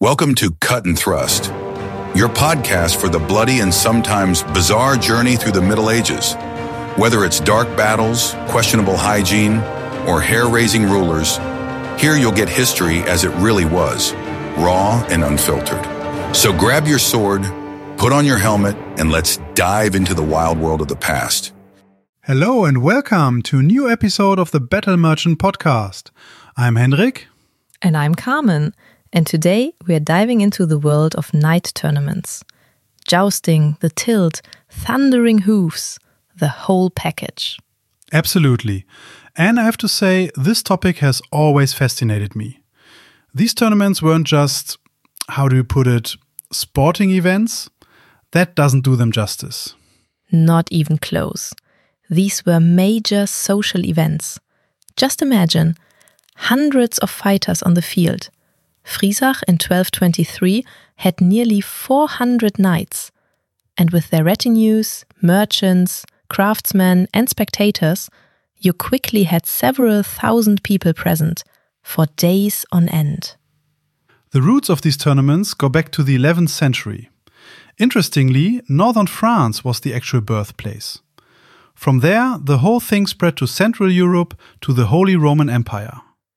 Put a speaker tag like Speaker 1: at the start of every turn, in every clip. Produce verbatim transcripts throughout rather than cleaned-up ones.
Speaker 1: Welcome to Cut and Thrust, your podcast for the bloody and sometimes bizarre journey through the Middle Ages. Whether it's dark battles, questionable hygiene, or hair-raising rulers, here you'll get history as it really was, raw and unfiltered. So grab your sword, put on your helmet, and let's dive into the wild world of the past.
Speaker 2: Hello and welcome to a new episode of the Battle Merchant podcast. I'm Hendrik.
Speaker 3: And I'm Carmen. And today we are diving into the world of knight tournaments. Jousting, the tilt, thundering hooves, the whole package.
Speaker 2: Absolutely. And I have to say, this topic has always fascinated me. These tournaments weren't just, how do you put it, sporting events? That doesn't do them justice.
Speaker 3: Not even close. These were major social events. Just imagine, hundreds of fighters on the field. Friesach in twelve twenty-three had nearly four hundred knights, and with their retinues, merchants, craftsmen and spectators, you quickly had several thousand people present, for days on end.
Speaker 2: The roots of these tournaments go back to the eleventh century. Interestingly, northern France was the actual birthplace. From there, the whole thing spread to Central Europe, to the Holy Roman Empire.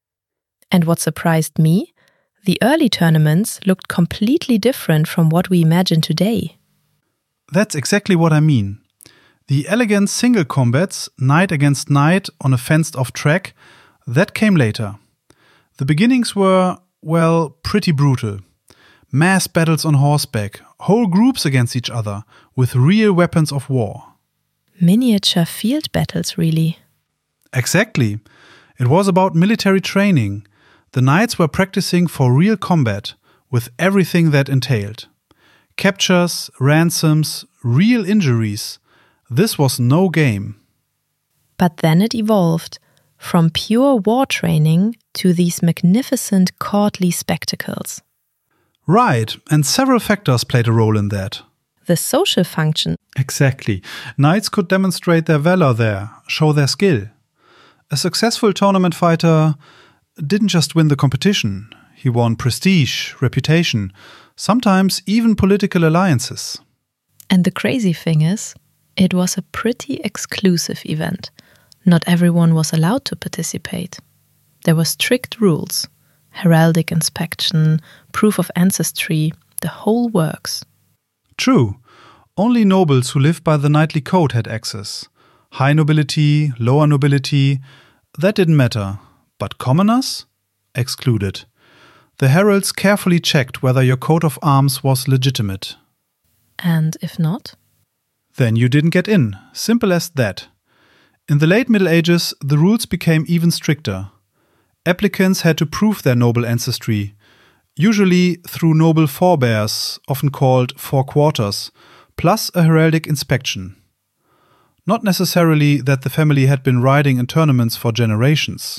Speaker 3: And what surprised me? The early tournaments looked completely different from what we imagine today.
Speaker 2: That's exactly what I mean. The elegant single combats, knight against knight on a fenced-off track, that came later. The beginnings were, well, pretty brutal. Mass battles on horseback, whole groups against each other, with real weapons of war.
Speaker 3: Miniature field battles, really.
Speaker 2: Exactly. It was about military training. The knights were practicing for real combat, with everything that entailed. Captures, ransoms, real injuries. This was no game.
Speaker 3: But then it evolved, from pure war training to these magnificent courtly spectacles.
Speaker 2: Right, and several factors played a role in that.
Speaker 3: The social function.
Speaker 2: Exactly. Knights could demonstrate their valor there, show their skill. A successful tournament fighter didn't just win the competition. He won prestige, reputation, sometimes even political alliances.
Speaker 3: And the crazy thing is, it was a pretty exclusive event. Not everyone was allowed to participate. There were strict rules, heraldic inspection, proof of ancestry, the whole works.
Speaker 2: True. Only nobles who lived by the knightly code had access. High nobility, lower nobility, that didn't matter. But commoners? Excluded. The heralds carefully checked whether your coat of arms was legitimate.
Speaker 3: And if not?
Speaker 2: Then you didn't get in. Simple as that. In the late Middle Ages, the rules became even stricter. Applicants had to prove their noble ancestry, usually through noble forebears, often called forequarters, plus a heraldic inspection. Not necessarily that the family had been riding in tournaments for generations.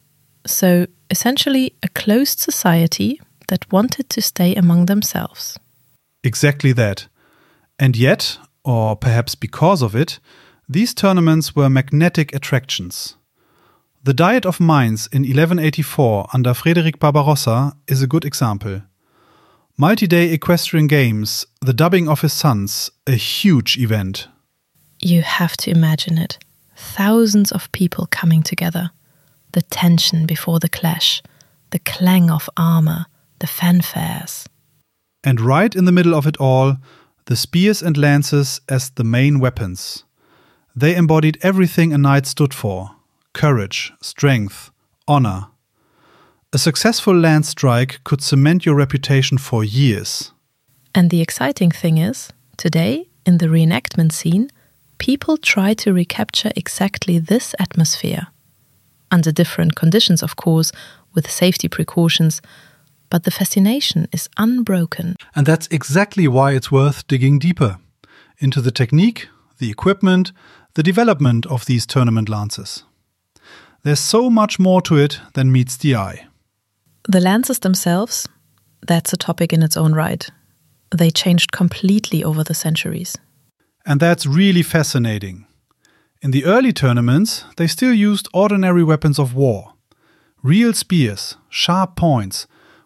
Speaker 3: So, essentially, a closed society that wanted to stay among themselves.
Speaker 2: Exactly that. And yet, or perhaps because of it, these tournaments were magnetic attractions. The Diet of Mainz in eleven eighty-four under Frederick Barbarossa is a good example. Multi-day equestrian games, the dubbing of his sons, a huge event.
Speaker 3: You have to imagine it. Thousands of people coming together. The tension before the clash, the clang of armor, the fanfares.
Speaker 2: And right in the middle of it all, the spears and lances as the main weapons. They embodied everything a knight stood for: courage, strength, honor. A successful lance strike could cement your reputation for years.
Speaker 3: And the exciting thing is, today, in the reenactment scene, people try to recapture exactly this atmosphere. Under different conditions, of course, with safety precautions, but the fascination is unbroken.
Speaker 2: And that's exactly why it's worth digging deeper into the technique, the equipment, the development of these tournament lances. There's so much more to it than meets the eye.
Speaker 3: The lances themselves, that's a topic in its own right. They changed completely over the centuries.
Speaker 2: And that's really fascinating. In the early tournaments, they still used ordinary weapons of war. Real spears, sharp points,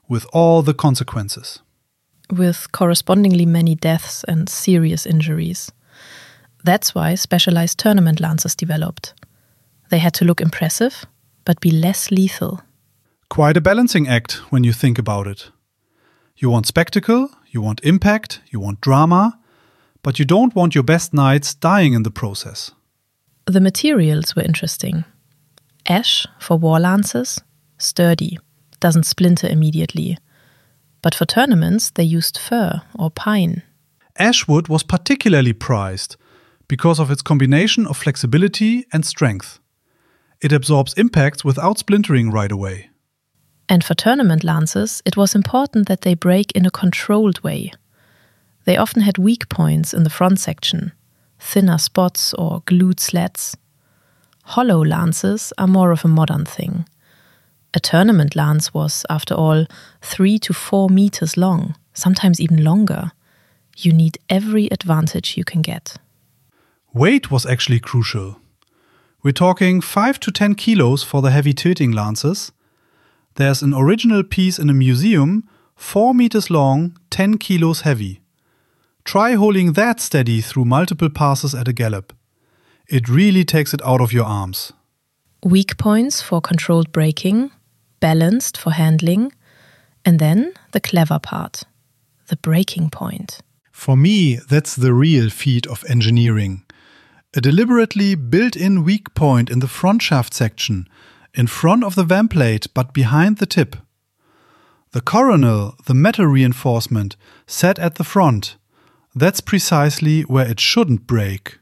Speaker 2: with all the consequences.
Speaker 3: With correspondingly many deaths and serious injuries. That's why specialized tournament lancers developed. They had to look impressive, but be less lethal.
Speaker 2: Quite a balancing act when you think about it. You want spectacle, you want impact, you want drama, but you don't want your best knights dying in the process.
Speaker 3: The materials were interesting. Ash for war lancers, sturdy, doesn't splinter immediately. But for tournaments, they used fir or pine.
Speaker 2: Ashwood was particularly prized because of its combination of flexibility and strength. It absorbs impacts without splintering right away.
Speaker 3: And for tournament lancers, it was important that they break in a controlled way. They often had weak points in the front section, thinner spots or glued slats. Hollow lances are more of a modern thing. A tournament lance was, after all, three to four meters long, sometimes even longer. You need every advantage you can get.
Speaker 2: Weight was actually crucial. We're talking five to ten kilos for the heavy Töting lances. There's an original piece in a museum, four meters long, ten kilos heavy. Try holding that steady through multiple passes at a gallop. It really takes it out of your arms.
Speaker 3: Weak points for controlled braking, balanced for handling, and then the clever part, the breaking point.
Speaker 2: For me, that's the real feat of engineering. A deliberately built-in weak point in the front shaft section, in front of the vamp plate but behind the tip. The coronal, the metal reinforcement, set at the front. That's precisely where it shouldn't break.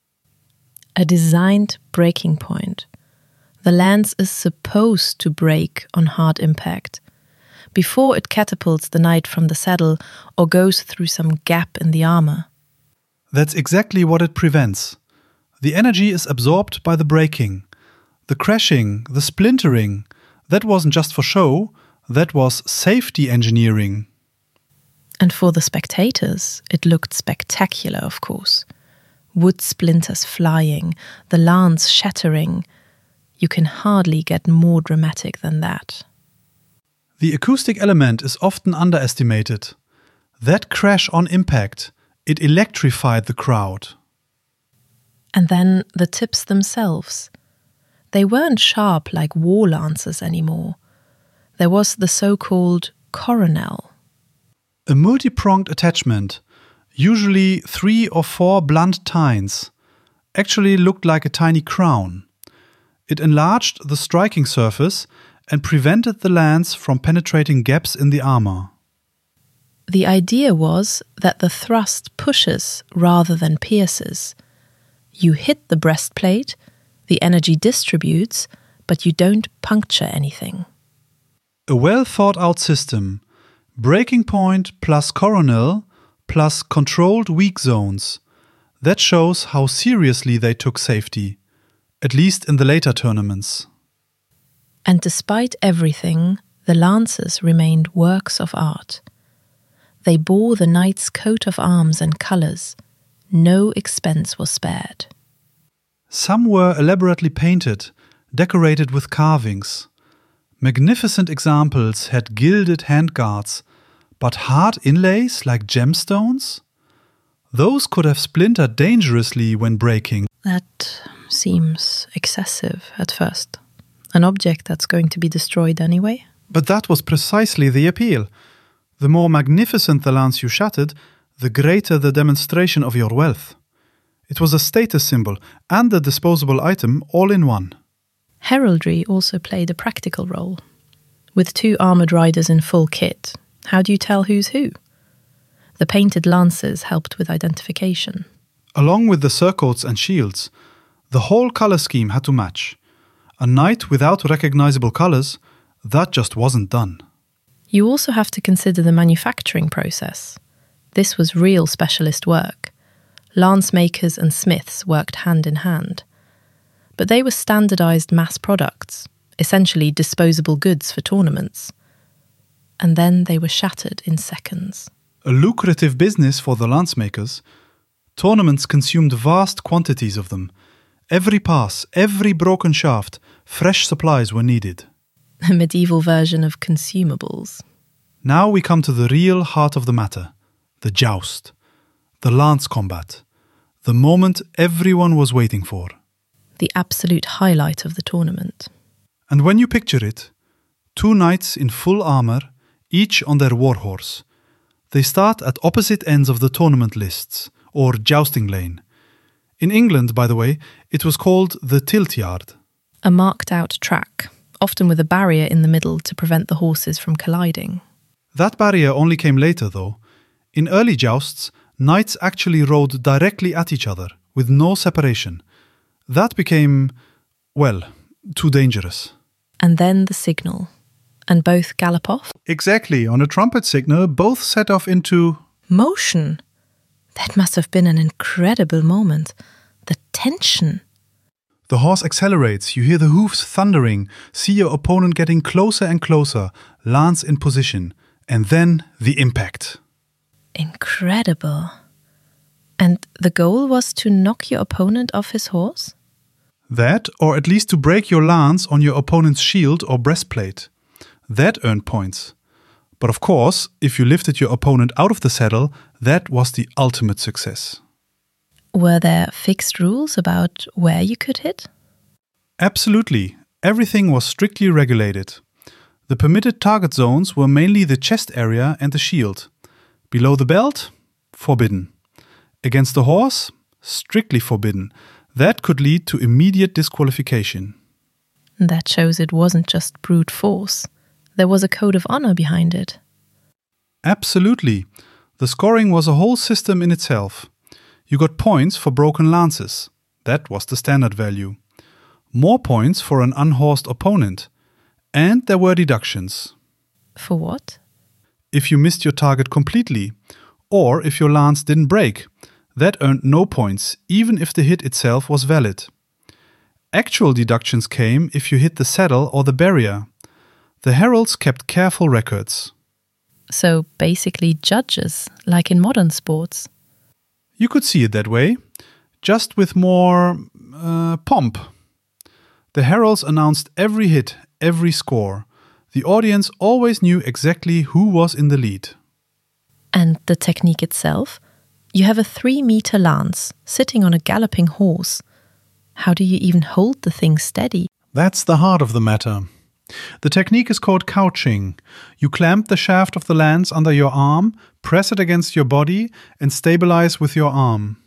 Speaker 3: A designed breaking point. The lance is supposed to break on hard impact, before it catapults the knight from the saddle or goes through some gap in the armor.
Speaker 2: That's exactly what it prevents. The energy is absorbed by the breaking. The crashing, the splintering, that wasn't just for show, that was safety engineering.
Speaker 3: And for the spectators, it looked spectacular, of course. Wood splinters flying, the lance shattering. You can hardly get more dramatic than that.
Speaker 2: The acoustic element is often underestimated. That crash on impact, it electrified the crowd.
Speaker 3: And then the tips themselves. They weren't sharp like war lances anymore. There was the so-called coronal.
Speaker 2: A multi-pronged attachment, usually three or four blunt tines, actually looked like a tiny crown. It enlarged the striking surface and prevented the lance from penetrating gaps in the armor.
Speaker 3: The idea was that the thrust pushes rather than pierces. You hit the breastplate, the energy distributes, but you don't puncture anything.
Speaker 2: A well-thought-out system, breaking point plus coronal plus controlled weak zones. That shows how seriously they took safety, at least in the later tournaments.
Speaker 3: And despite everything, the lances remained works of art. They bore the knight's coat of arms and colours. No expense was spared.
Speaker 2: Some were elaborately painted, decorated with carvings. Magnificent examples had gilded handguards, but hard inlays like gemstones? Those could have splintered dangerously when breaking.
Speaker 3: That seems excessive at first. An object that's going to be destroyed anyway.
Speaker 2: But that was precisely the appeal. The more magnificent the lance you shattered, the greater the demonstration of your wealth. It was a status symbol and a disposable item all in one.
Speaker 3: Heraldry also played a practical role. With two armoured riders in full kit, how do you tell who's who? The painted lances helped with identification.
Speaker 2: Along with the surcoats and shields, the whole colour scheme had to match. A knight without recognisable colours, that just wasn't done.
Speaker 3: You also have to consider the manufacturing process. This was real specialist work. Lance makers and smiths worked hand in hand. But they were standardised mass products, essentially disposable goods for tournaments. And then they were shattered in seconds.
Speaker 2: A lucrative business for the lance makers. Tournaments consumed vast quantities of them. Every pass, every broken shaft, fresh supplies were needed.
Speaker 3: A medieval version of consumables.
Speaker 2: Now we come to the real heart of the matter, the joust, the lance combat, the moment everyone was waiting for.
Speaker 3: The absolute highlight of the tournament.
Speaker 2: And when you picture it, two knights in full armor, each on their warhorse. They start at opposite ends of the tournament lists, or jousting lane. In England, by the way, it was called the tilt yard.
Speaker 3: A marked out track, often with a barrier in the middle to prevent the horses from colliding.
Speaker 2: That barrier only came later, though. In early jousts, knights actually rode directly at each other, with no separation. That became, well, too dangerous.
Speaker 3: And then the signal. And both gallop off?
Speaker 2: Exactly. On a trumpet signal, both set off into...
Speaker 3: motion. That must have been an incredible moment. The tension.
Speaker 2: The horse accelerates, you hear the hoofs thundering, see your opponent getting closer and closer, lance in position. And then the impact.
Speaker 3: Incredible. And the goal was to knock your opponent off his horse?
Speaker 2: That, or at least to break your lance on your opponent's shield or breastplate. That earned points. But of course, if you lifted your opponent out of the saddle, that was the ultimate success.
Speaker 3: Were there fixed rules about where you could hit?
Speaker 2: Absolutely. Everything was strictly regulated. The permitted target zones were mainly the chest area and the shield. Below the belt, forbidden. Against the horse, strictly forbidden. That could lead to immediate disqualification.
Speaker 3: That shows it wasn't just brute force. There was a code of honor behind it.
Speaker 2: Absolutely. The scoring was a whole system in itself. You got points for broken lances. That was the standard value. More points for an unhorsed opponent. And there were deductions.
Speaker 3: For what?
Speaker 2: If you missed your target completely, or if your lance didn't break, that earned no points, even if the hit itself was valid. Actual deductions came if you hit the saddle or the barrier. The heralds kept careful records.
Speaker 3: So basically judges, like in modern sports.
Speaker 2: You could see it that way, just with more uh, pomp. The heralds announced every hit, every score. The audience always knew exactly who was in the lead.
Speaker 3: And the technique itself? You have a three-meter lance sitting on a galloping horse. How do you even hold the thing steady?
Speaker 2: That's the heart of the matter. The technique is called couching. You clamp the shaft of the lance under your arm, press it against your body, and stabilize with your arm.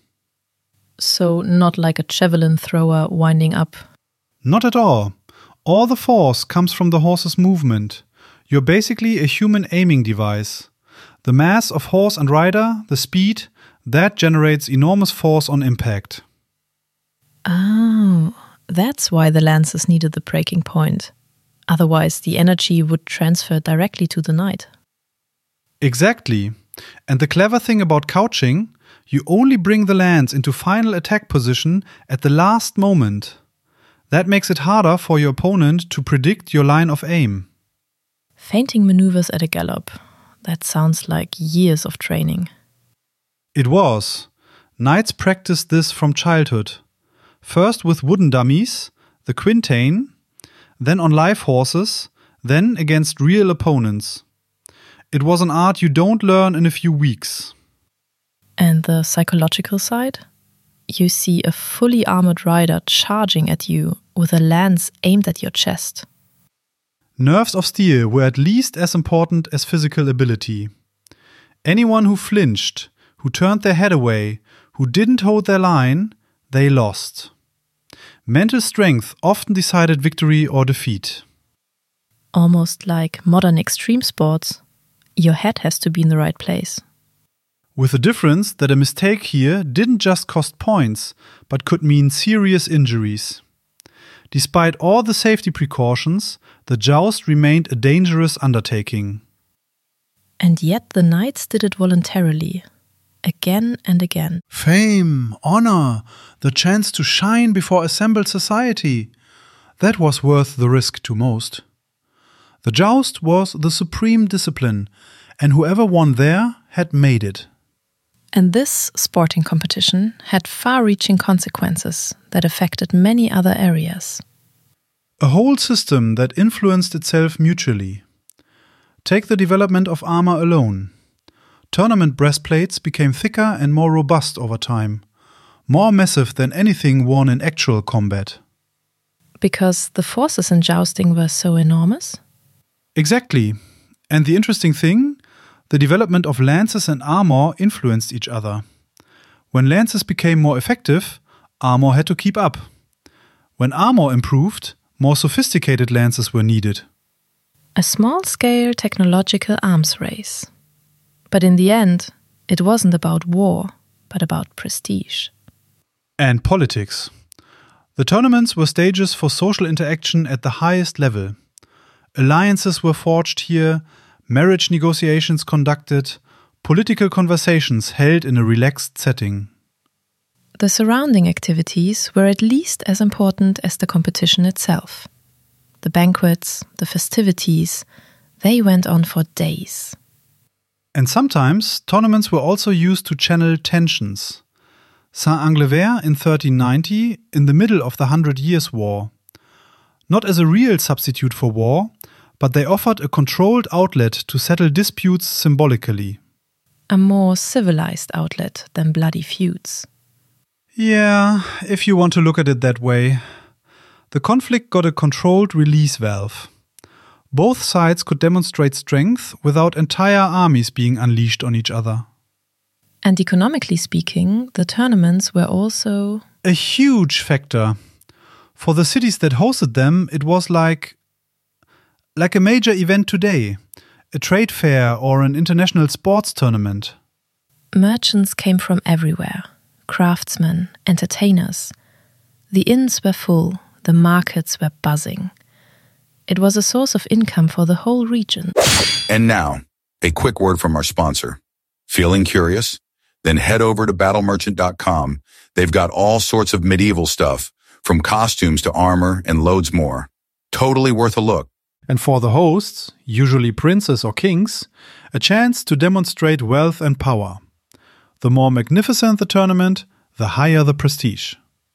Speaker 3: So not like a javelin thrower winding up?
Speaker 2: Not at all. All the force comes from the horse's movement. You're basically a human aiming device. The mass of horse and rider, the speed, that generates enormous force on impact.
Speaker 3: Oh, that's why the lances needed the breaking point. Otherwise, the energy would transfer directly to the knight.
Speaker 2: Exactly. And the clever thing about couching, you only bring the lance into final attack position at the last moment. That makes it harder for your opponent to predict your line of aim.
Speaker 3: Feinting maneuvers at a gallop. That sounds like years of training.
Speaker 2: It was. Knights practiced this from childhood. First with wooden dummies, the quintain, then on live horses, then against real opponents. It was an art you don't learn in a few weeks.
Speaker 3: And the psychological side? You see a fully armored rider charging at you with a lance aimed at your chest.
Speaker 2: Nerves of steel were at least as important as physical ability. Anyone who flinched, who turned their head away, who didn't hold their line, they lost. Mental strength often decided victory or defeat.
Speaker 3: Almost like modern extreme sports. Your head has to be in the right place.
Speaker 2: With the difference that a mistake here didn't just cost points, but could mean serious injuries. Despite all the safety precautions, the joust remained a dangerous undertaking.
Speaker 3: And yet the knights did it voluntarily, again and again.
Speaker 2: Fame, honor, the chance to shine before assembled society. That was worth the risk to most. The joust was the supreme discipline, and whoever won there had made it.
Speaker 3: And this sporting competition had far-reaching consequences that affected many other areas.
Speaker 2: A whole system that influenced itself mutually. Take the development of armor alone. Tournament breastplates became thicker and more robust over time, more massive than anything worn in actual combat.
Speaker 3: Because the forces in jousting were so enormous?
Speaker 2: Exactly. And the interesting thing, the development of lances and armor influenced each other. When lances became more effective, armor had to keep up. When armor improved, more sophisticated lances were needed.
Speaker 3: A small-scale technological arms race. But in the end, it wasn't about war, but about prestige.
Speaker 2: And politics. The tournaments were stages for social interaction at the highest level. Alliances were forged here, marriage negotiations conducted, political conversations held in a relaxed setting.
Speaker 3: The surrounding activities were at least as important as the competition itself. The banquets, the festivities, they went on for days.
Speaker 2: And sometimes tournaments were also used to channel tensions. Saint-Anglever in thirteen ninety, in the middle of the Hundred Years' War. Not as a real substitute for war, but they offered a controlled outlet to settle disputes symbolically.
Speaker 3: A more civilized outlet than bloody feuds.
Speaker 2: Yeah, if you want to look at it that way. The conflict got a controlled release valve. Both sides could demonstrate strength without entire armies being unleashed on each other.
Speaker 3: And economically speaking, the tournaments were also
Speaker 2: a huge factor. For the cities that hosted them, it was like, like a major event today, a trade fair or an international sports tournament.
Speaker 3: Merchants came from everywhere, craftsmen, entertainers. The inns were full, the markets were buzzing. It was a source of income for the whole region.
Speaker 1: And now, a quick word from our sponsor. Feeling curious? Then head over to battle merchant dot com. They've got all sorts of medieval stuff, from costumes to armor and loads more. Totally worth a look.
Speaker 2: And for the hosts, usually princes or kings, a chance to demonstrate wealth and power. The more magnificent the tournament, the higher the prestige.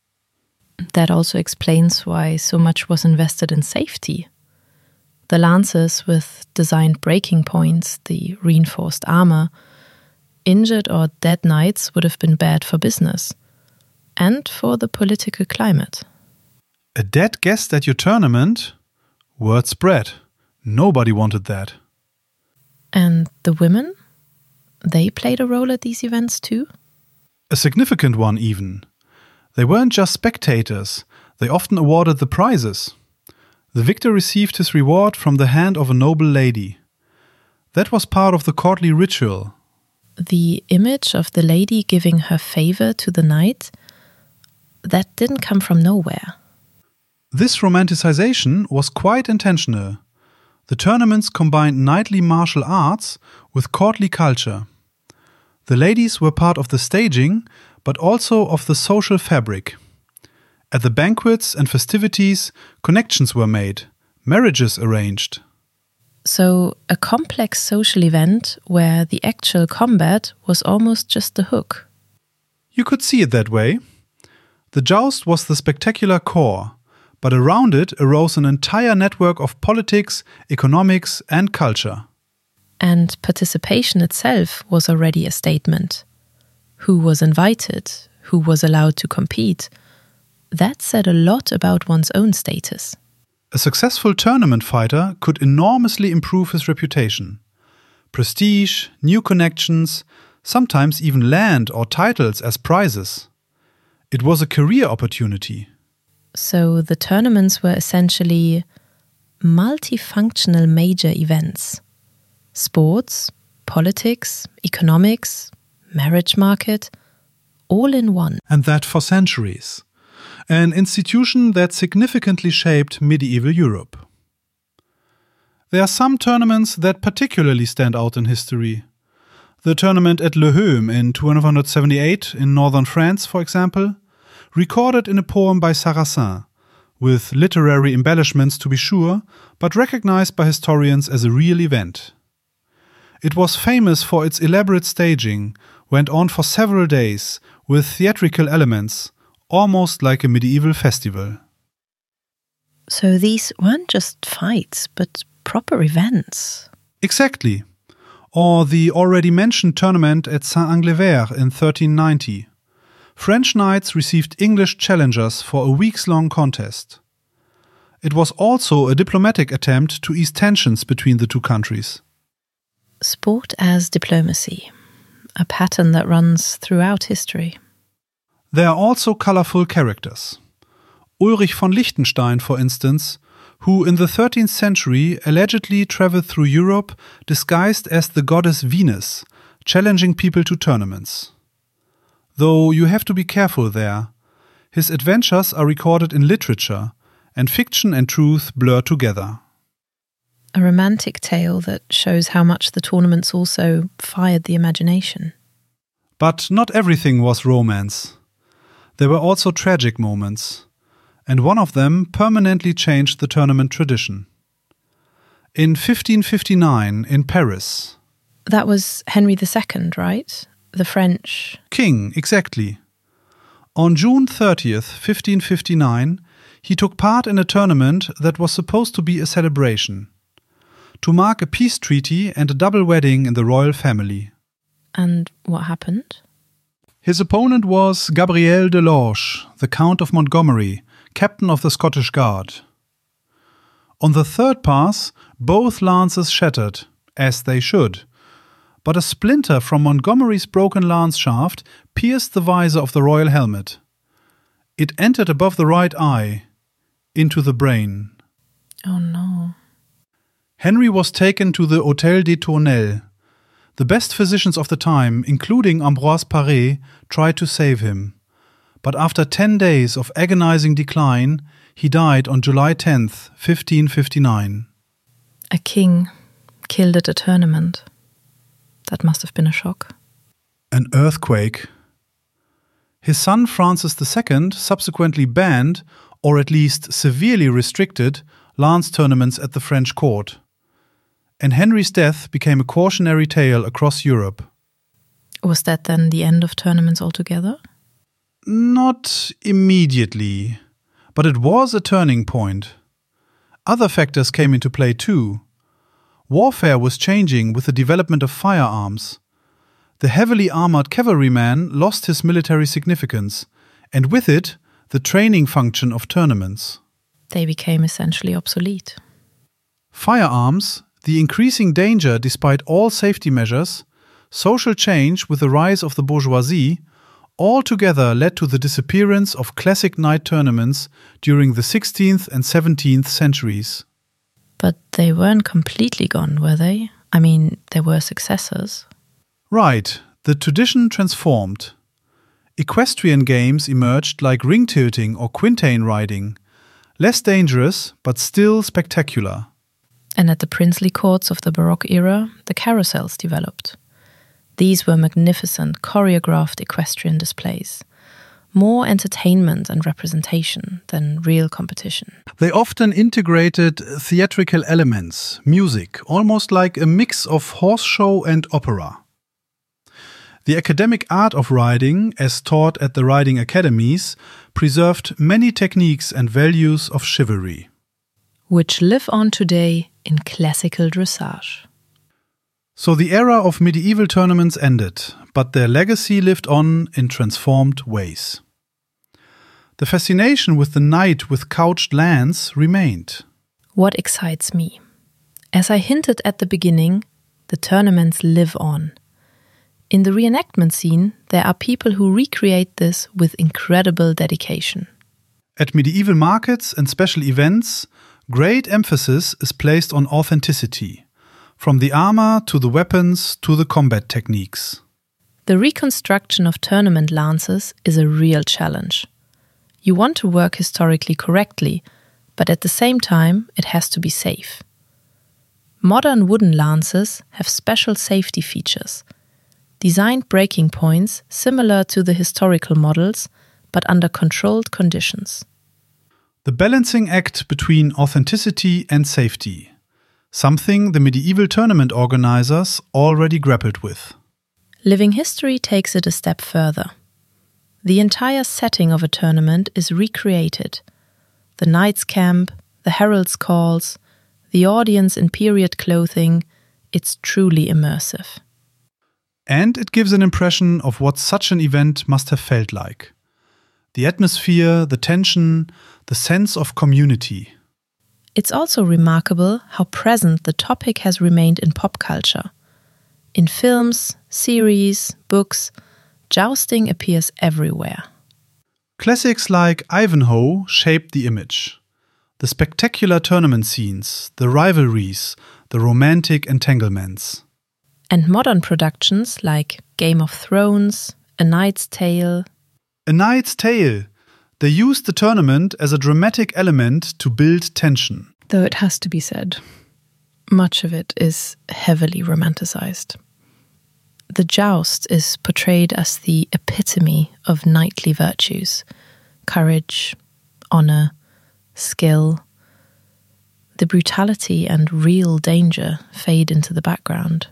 Speaker 3: That also explains why so much was invested in safety. The lances with designed breaking points, the reinforced armor, injured or dead knights would have been bad for business and for the political climate.
Speaker 2: A dead guest at your tournament? Word spread. Nobody wanted that.
Speaker 3: And the women? They played a role at these events too?
Speaker 2: A significant one even. They weren't just spectators, they often awarded the prizes. The victor received his reward from the hand of a noble lady. That was part of the courtly ritual.
Speaker 3: The image of the lady giving her favor to the knight, that didn't come from nowhere.
Speaker 2: This romanticization was quite intentional. The tournaments combined knightly martial arts with courtly culture. The ladies were part of the staging, but also of the social fabric. At the banquets and festivities, connections were made, marriages arranged.
Speaker 3: So, a complex social event where the actual combat was almost just the hook.
Speaker 2: You could see it that way. The joust was the spectacular core, but around it arose an entire network of politics, economics, and culture.
Speaker 3: And participation itself was already a statement. Who was invited? Who was allowed to compete? That said a lot about one's own status.
Speaker 2: A successful tournament fighter could enormously improve his reputation. Prestige, new connections, sometimes even land or titles as prizes. It was a career opportunity.
Speaker 3: So the tournaments were essentially multifunctional major events. Sports, politics, economics, marriage market, all in one.
Speaker 2: And that for centuries. An institution that significantly shaped medieval Europe. There are some tournaments that particularly stand out in history. The tournament at Le Heume in twelve seventy-eight in northern France, for example, recorded in a poem by Sarrazin, with literary embellishments to be sure, but recognized by historians as a real event. It was famous for its elaborate staging, went on for several days, with theatrical elements, almost like a medieval festival.
Speaker 3: So these weren't just fights, but proper events.
Speaker 2: Exactly. Or the already mentioned tournament at Saint-Anglever in thirteen ninety. French knights received English challengers for a weeks-long contest. It was also a diplomatic attempt to ease tensions between the two countries.
Speaker 3: Sport as diplomacy, a pattern that runs throughout history.
Speaker 2: There are also colorful characters. Ulrich von Liechtenstein, for instance, who in the thirteenth century allegedly traveled through Europe disguised as the goddess Venus, challenging people to tournaments. Though you have to be careful there. His adventures are recorded in literature, and fiction and truth blur together.
Speaker 3: A romantic tale that shows how much the tournaments also fired the imagination.
Speaker 2: But not everything was romance. There were also tragic moments, and one of them permanently changed the tournament tradition. In fifteen fifty-nine, in Paris.
Speaker 3: That was Henry the Second, right? The French...
Speaker 2: King, exactly. On June thirtieth, fifteen fifty-nine, he took part in a tournament that was supposed to be a celebration, to mark a peace treaty and a double wedding in the royal family.
Speaker 3: And what happened?
Speaker 2: His opponent was Gabriel de Lorge, the Count of Montgomery, captain of the Scottish Guard. On the third pass, both lances shattered, as they should, but a splinter from Montgomery's broken lance shaft pierced the visor of the royal helmet. It entered above the right eye, into the brain.
Speaker 3: Oh no.
Speaker 2: Henry was taken to the Hôtel des Tournelles. The best physicians of the time, including Ambroise Paré, tried to save him. But after ten days of agonizing decline, he died on July tenth, fifteen fifty-nine.
Speaker 3: A king killed at a tournament. That must have been a shock.
Speaker 2: An earthquake. His son Francis the Second subsequently banned, or at least severely restricted, lance tournaments at the French court. And Henry's death became a cautionary tale across Europe.
Speaker 3: Was that then the end of tournaments altogether?
Speaker 2: Not immediately, but it was a turning point. Other factors came into play too. Warfare was changing with the development of firearms. The heavily armored cavalryman lost his military significance, and with it, the training function of tournaments.
Speaker 3: They became essentially obsolete.
Speaker 2: Firearms, the increasing danger despite all safety measures, social change with the rise of the bourgeoisie, all together led to the disappearance of classic knight tournaments during the sixteenth and seventeenth centuries.
Speaker 3: But they weren't completely gone, were they? I mean, there were successors.
Speaker 2: Right, the tradition transformed. Equestrian games emerged like ring tilting or quintain riding, less dangerous but still spectacular.
Speaker 3: And at the princely courts of the Baroque era, the carousels developed. These were magnificent, choreographed equestrian displays. More entertainment and representation than real competition.
Speaker 2: They often integrated theatrical elements, music, almost like a mix of horse show and opera. The academic art of riding, as taught at the riding academies, preserved many techniques and values of chivalry,
Speaker 3: which live on today in classical dressage.
Speaker 2: So the era of medieval tournaments ended, but their legacy lived on in transformed ways. The fascination with the knight with couched lance remained.
Speaker 3: What excites me? As I hinted at the beginning, the tournaments live on. In the reenactment scene, there are people who recreate this with incredible dedication.
Speaker 2: At medieval markets and special events, great emphasis is placed on authenticity, from the armor to the weapons to the combat techniques.
Speaker 3: The reconstruction of tournament lances is a real challenge. You want to work historically correctly, but at the same time it has to be safe. Modern wooden lances have special safety features, designed breaking points similar to the historical models, but under controlled conditions.
Speaker 2: The balancing act between authenticity and safety, something the medieval tournament organizers already grappled with.
Speaker 3: Living history takes it a step further. The entire setting of a tournament is recreated. The knight's camp, the herald's calls, the audience in period clothing, it's truly immersive.
Speaker 2: And it gives an impression of what such an event must have felt like. The atmosphere, the tension, the sense of community.
Speaker 3: It's also remarkable how present the topic has remained in pop culture. In films, series, books, jousting appears everywhere.
Speaker 2: Classics like Ivanhoe shaped the image. The spectacular tournament scenes, the rivalries, the romantic entanglements.
Speaker 3: And modern productions like Game of Thrones, A Knight's Tale.
Speaker 2: A Knight's Tale. They used the tournament as a dramatic element to build tension.
Speaker 3: Though it has to be said, much of it is heavily romanticized. The joust is portrayed as the epitome of knightly virtues, courage, honor, skill. The brutality and real danger fade into the background.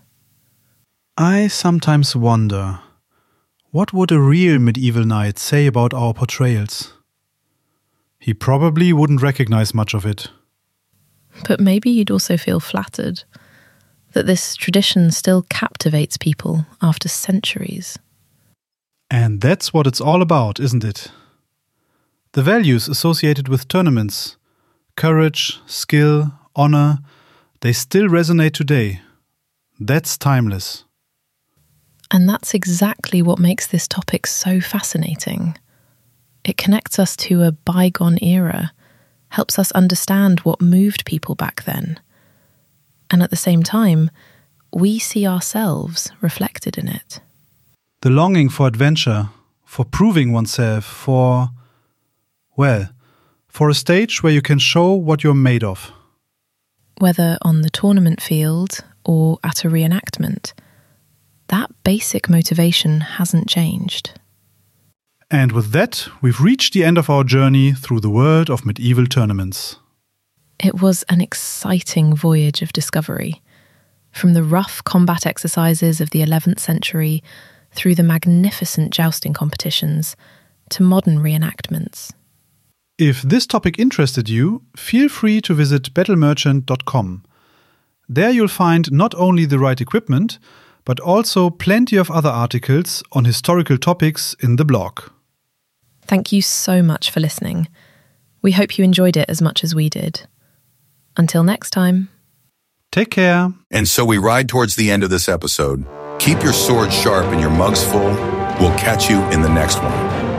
Speaker 2: I sometimes wonder, what would a real medieval knight say about our portrayals? He probably wouldn't recognize much of it.
Speaker 3: But maybe you'd also feel flattered that this tradition still captivates people after centuries.
Speaker 2: And that's what it's all about, isn't it? The values associated with tournaments, courage, skill, honor, they still resonate today. That's timeless.
Speaker 3: And that's exactly what makes this topic so fascinating. It connects us to a bygone era, helps us understand what moved people back then. And at the same time, we see ourselves reflected in it.
Speaker 2: The longing for adventure, for proving oneself, for, well, for a stage where you can show what you're made of.
Speaker 3: Whether on the tournament field or at a reenactment, that basic motivation hasn't changed.
Speaker 2: And with that, we've reached the end of our journey through the world of medieval tournaments.
Speaker 3: It was an exciting voyage of discovery, from the rough combat exercises of the eleventh century through the magnificent jousting competitions to modern reenactments.
Speaker 2: If this topic interested you, feel free to visit battle merchant dot com. There you'll find not only the right equipment, but also plenty of other articles on historical topics in the blog.
Speaker 3: Thank you so much for listening. We hope you enjoyed it as much as we did. Until next time.
Speaker 2: Take care.
Speaker 1: And so we ride towards the end of this episode. Keep your sword sharp and your mugs full. We'll catch you in the next one.